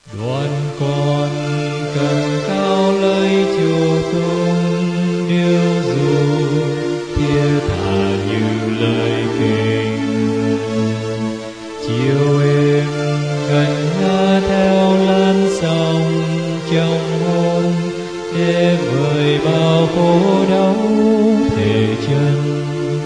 Đoàn con cần cao lời chiều tung điêu du thiết tha như lời kinh. Chiều êm gần nga theo lan sông trong hôn để vơi bao khổ đau thể chân.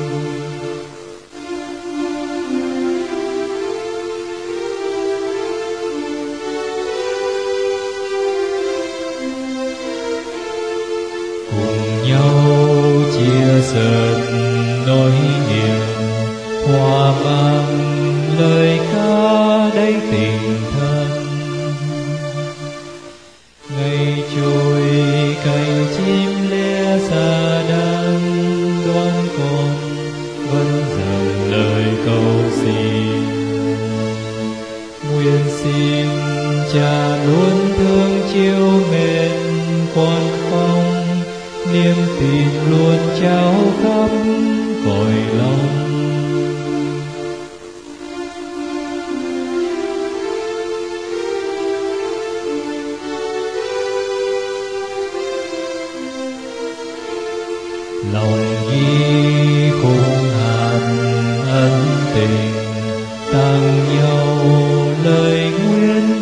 Cùng nhau chia sẻ nỗi niềm, hòa mang lời ca đầy tình thân. Ngày trôi cành chim lẻ xa đang đoan con vẫn dâng lời cầu xin. Nguyện xin Cha luôn thương chiếu mến con không, niềm tin luôn trao khắp cõi lòng. Lòng ghi khung hàn ân tình, tặng nhau lời nguyện